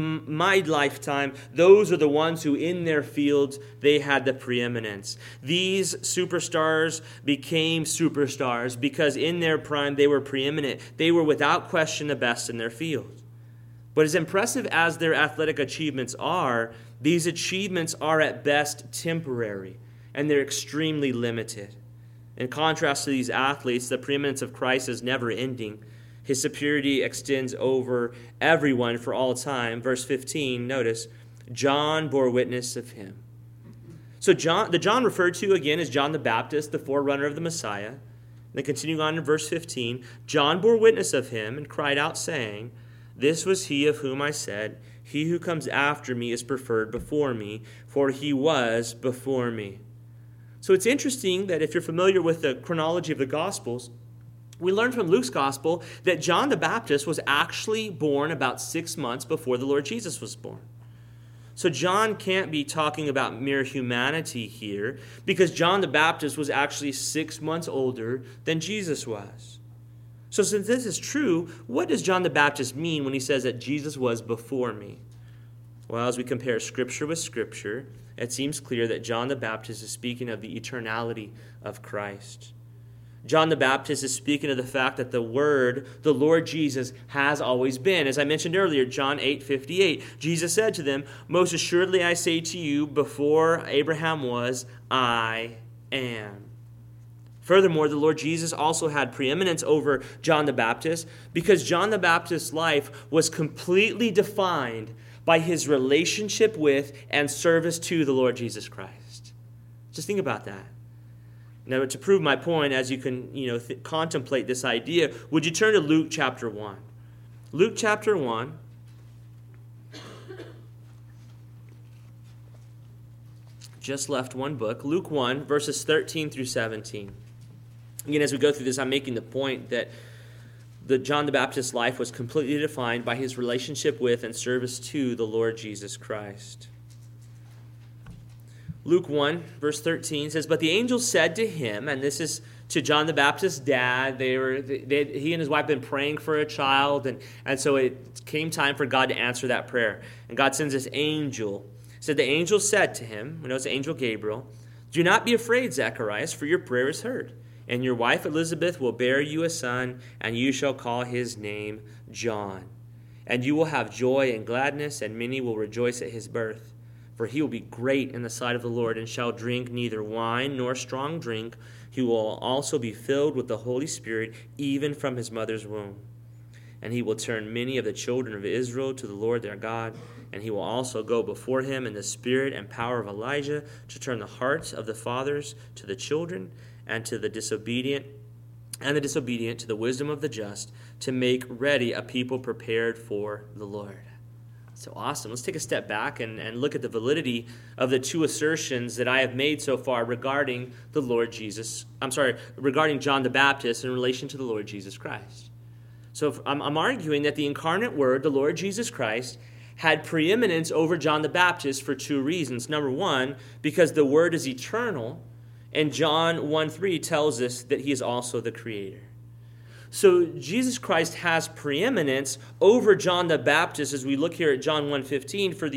my lifetime, those are the ones who in their fields, they had the preeminence. These superstars became superstars because in their prime, they were preeminent. They were without question the best in their field. But as impressive as their athletic achievements are, these achievements are at best temporary. and they're extremely limited. In contrast to these athletes, the preeminence of Christ is never ending. His superiority extends over everyone for all time. Verse 15, notice, John bore witness of him. So the John referred to again is John the Baptist, the forerunner of the Messiah. Then continuing on in verse 15, John bore witness of him and cried out, saying, This was he of whom I said, He who comes after me is preferred before me, for he was before me. So it's interesting that if you're familiar with the chronology of the Gospels, we learn from Luke's Gospel that John the Baptist was actually born about 6 months before the Lord Jesus was born. So John can't be talking about mere humanity here, because John the Baptist was actually 6 months older than Jesus was. So since this is true, what does John the Baptist mean when he says that Jesus was before me? Well, as we compare Scripture with Scripture, it seems clear that John the Baptist is speaking of the eternality of Christ. John the Baptist is speaking of the fact that the Word, the Lord Jesus, has always been. As I mentioned earlier, John 8:58, Jesus said to them, Most assuredly I say to you, before Abraham was, I am. Furthermore, the Lord Jesus also had preeminence over John the Baptist because John the Baptist's life was completely defined by his relationship with and service to the Lord Jesus Christ. Just think about that. Now, to prove my point, as you can contemplate this idea, would you turn to Luke chapter 1? Luke chapter 1. Just left one book. Luke 1, verses 13 through 17. Again, as we go through this, I'm making the point that John the Baptist's life was completely defined by his relationship with and service to the Lord Jesus Christ. Luke 1, verse 13 says, But the angel said to him, and this is to John the Baptist's dad, he and his wife had been praying for a child, and so it came time for God to answer that prayer. And God sends this angel. The angel said to him, we know it's the angel Gabriel, Do not be afraid, Zacharias, for your prayer is heard. And your wife Elizabeth will bear you a son, and you shall call his name John. And you will have joy and gladness, and many will rejoice at his birth. For he will be great in the sight of the Lord, and shall drink neither wine nor strong drink. He will also be filled with the Holy Spirit, even from his mother's womb. And he will turn many of the children of Israel to the Lord their God. And he will also go before him in the spirit and power of Elijah, to turn the hearts of the fathers to the children, and the disobedient to the wisdom of the just, to make ready a people prepared for the Lord. So awesome. Let's take a step back and look at the validity of the two assertions that I have made so far regarding regarding John the Baptist in relation to the Lord Jesus Christ. So I'm arguing that the incarnate Word, the Lord Jesus Christ, had preeminence over John the Baptist for two reasons. Number one, because the Word is eternal, and John 1:3 tells us that he is also the Creator. So Jesus Christ has preeminence over John the Baptist as we look here at John 1:15 for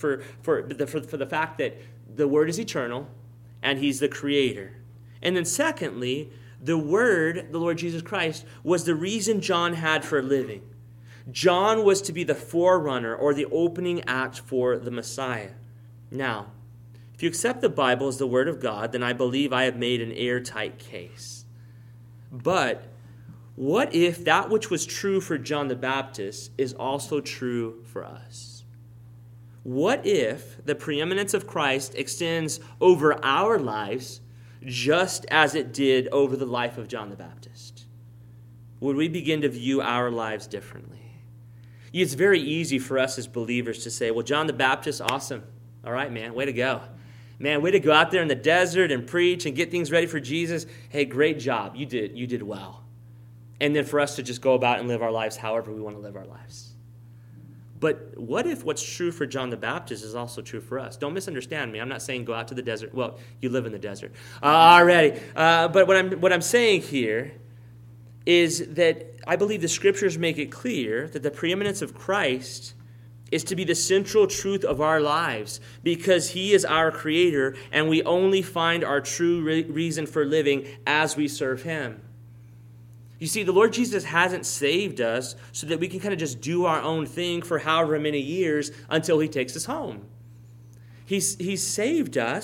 the fact that the Word is eternal and he's the Creator. And then secondly, the Word, the Lord Jesus Christ, was the reason John had for living. John was to be the forerunner or the opening act for the Messiah. Now, if you accept the Bible as the Word of God, then I believe I have made an airtight case. But what if that which was true for John the Baptist is also true for us? What if the preeminence of Christ extends over our lives just as it did over the life of John the Baptist? Would we begin to view our lives differently? It's very easy for us as believers to say, well, John the Baptist, awesome. All right, man, way to go. Man, way to go out there in the desert and preach and get things ready for Jesus. Hey, great job. You did well. And then for us to just go about and live our lives however we want to live our lives. But what if what's true for John the Baptist is also true for us? Don't misunderstand me. I'm not saying go out to the desert. Well, you live in the desert already. But what I'm saying here is that I believe the Scriptures make it clear that the preeminence of Christ is to be the central truth of our lives because he is our Creator and we only find our true reason for living as we serve him. You see, the Lord Jesus hasn't saved us so that we can kind of just do our own thing for however many years until he takes us home. He's saved us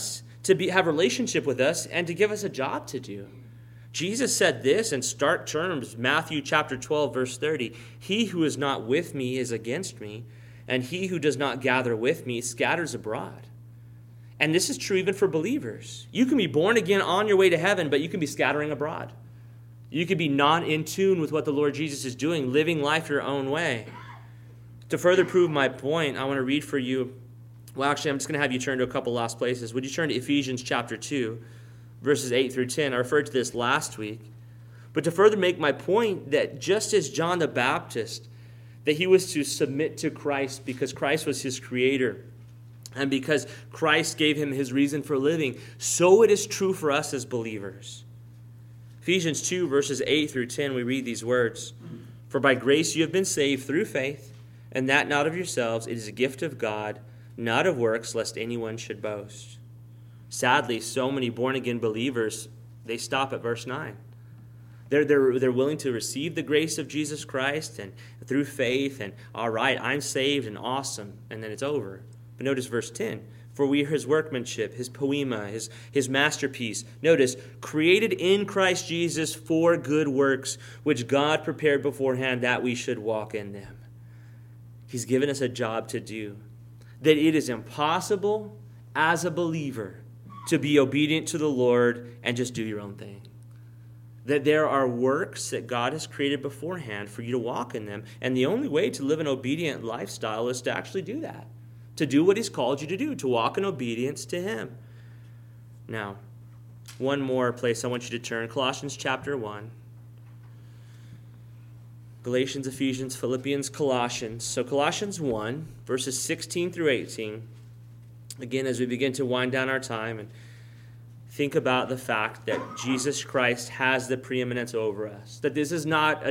to have a relationship with us, and to give us a job to do. Jesus said this in stark terms, Matthew chapter 12, verse 30. He who is not with me is against me, and he who does not gather with me scatters abroad. And this is true even for believers. You can be born again on your way to heaven, but you can be scattering abroad. You could be not in tune with what the Lord Jesus is doing, living life your own way. To further prove my point, I want to read for you. Well, actually, I'm just going to have you turn to a couple last places. Would you turn to Ephesians chapter 2, verses 8 through 10? I referred to this last week. But to further make my point that just as John the Baptist, that he was to submit to Christ because Christ was his creator, and because Christ gave him his reason for living, so it is true for us as believers. Ephesians 2, verses 8 through 10, we read these words. For by grace you have been saved through faith, and that not of yourselves, it is a gift of God, not of works, lest anyone should boast. Sadly, so many born-again believers, they stop at verse 9. They're willing to receive the grace of Jesus Christ and through faith, and all right, I'm saved and awesome, and then it's over. But notice verse 10. For we are his workmanship, his poema, his masterpiece. Notice, created in Christ Jesus for good works, which God prepared beforehand that we should walk in them. He's given us a job to do. That it is impossible as a believer to be obedient to the Lord and just do your own thing. That there are works that God has created beforehand for you to walk in them. And the only way to live an obedient lifestyle is to actually do that. To do what he's called you to do, to walk in obedience to him. Now, one more place I want you to turn. Colossians chapter 1. Galatians, Ephesians, Philippians, Colossians. So Colossians 1, verses 16 through 18. Again, as we begin to wind down our time and think about the fact that Jesus Christ has the preeminence over us. That this is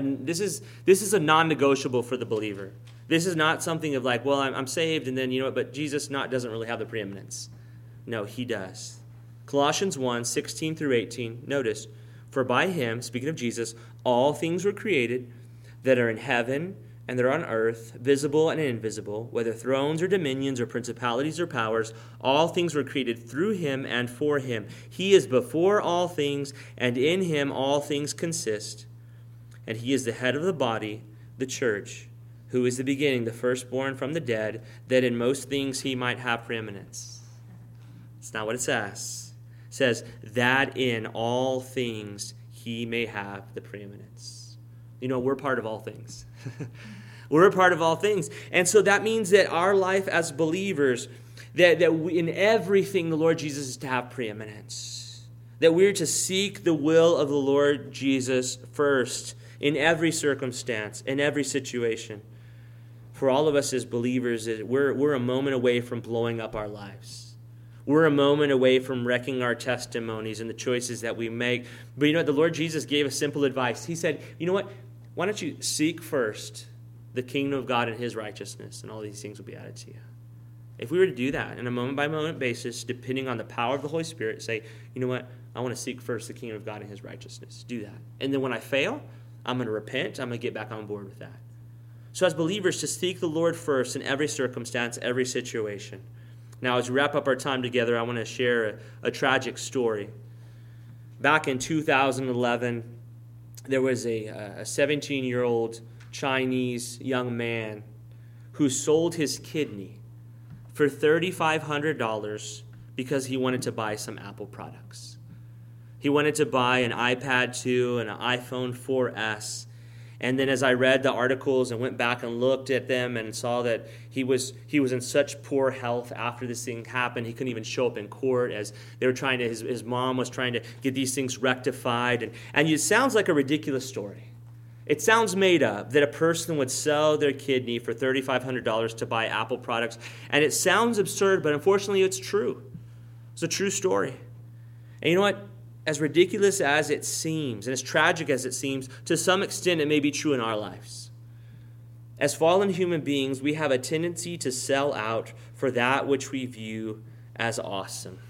a non-negotiable for the believer. This is not something of like, well, I'm saved, and then, but Jesus doesn't really have the preeminence. No, he does. Colossians 1, 16 through 18, notice, for by him, speaking of Jesus, all things were created that are in heaven and that are on earth, visible and invisible, whether thrones or dominions or principalities or powers, all things were created through him and for him. He is before all things, and in him all things consist. And he is the head of the body, the church, who is the beginning, the firstborn from the dead, that in most things he might have preeminence. It's not what it says. It says, that in all things he may have the preeminence. We're part of all things. We're a part of all things. And so that means that our life as believers, that we, in everything the Lord Jesus is to have preeminence. That we're to seek the will of the Lord Jesus first in every circumstance, in every situation. For all of us as believers, we're a moment away from blowing up our lives. We're a moment away from wrecking our testimonies and the choices that we make. But you know what? The Lord Jesus gave us simple advice. He said, you know what? Why don't you seek first the kingdom of God and his righteousness, and all these things will be added to you. If we were to do that on a moment-by-moment basis, depending on the power of the Holy Spirit, say, you know what? I want to seek first the kingdom of God and his righteousness. Do that. And then when I fail, I'm going to repent. I'm going to get back on board with that. So as believers, to seek the Lord first in every circumstance, every situation. Now, as we wrap up our time together, I want to share a tragic story. Back in 2011, there was a 17-year-old Chinese young man who sold his kidney for $3,500 because he wanted to buy some Apple products. He wanted to buy an iPad 2 and an iPhone 4S. And then as I read the articles and went back and looked at them and saw that he was in such poor health after this thing happened, he couldn't even show up in court as they were trying to, his mom was trying to get these things rectified. And it sounds like a ridiculous story. It sounds made up that a person would sell their kidney for $3,500 to buy Apple products. And it sounds absurd, but unfortunately it's true. It's a true story. And you know what? As ridiculous as it seems, and as tragic as it seems, to some extent it may be true in our lives. As fallen human beings, we have a tendency to sell out for that which we view as awesome.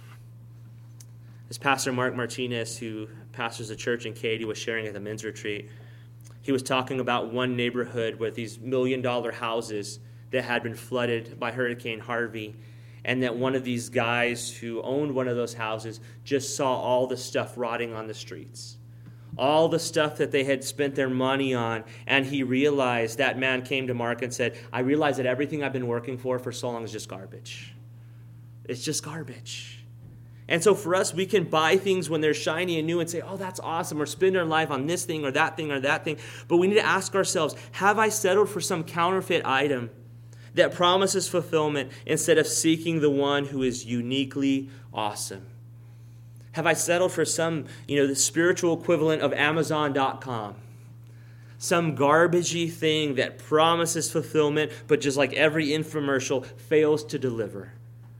As Pastor Mark Martinez, who pastors a church in Katy, was sharing at the men's retreat, he was talking about one neighborhood with these $1 million houses that had been flooded by Hurricane Harvey. and that one of these guys who owned one of those houses just saw all the stuff rotting on the streets. All the stuff that they had spent their money on, and he realized, that man came to Mark and said, I realize that everything I've been working for so long is just garbage. It's just garbage. And so for us, we can buy things when they're shiny and new and say, oh, that's awesome, or spend our life on this thing or that thing or that thing. But we need to ask ourselves, have I settled for some counterfeit item that promises fulfillment instead of seeking the one who is uniquely awesome? Have I settled for some, the spiritual equivalent of Amazon.com? Some garbagey thing that promises fulfillment, but just like every infomercial, fails to deliver.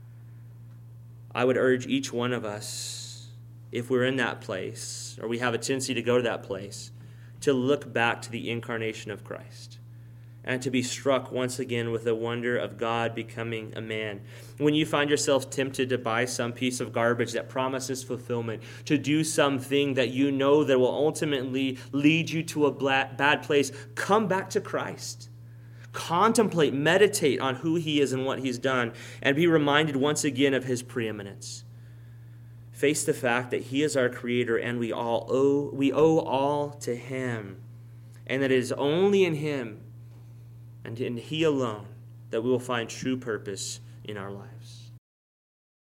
I would urge each one of us, if we're in that place, or we have a tendency to go to that place, to look back to the incarnation of Christ and to be struck once again with the wonder of God becoming a man. When you find yourself tempted to buy some piece of garbage that promises fulfillment, to do something that you know that will ultimately lead you to a bad place, come back to Christ. Contemplate, meditate on who he is and what he's done, and be reminded once again of his preeminence. Face the fact that he is our creator and we owe all to him, and that it is only in him and in he alone that we will find true purpose in our lives.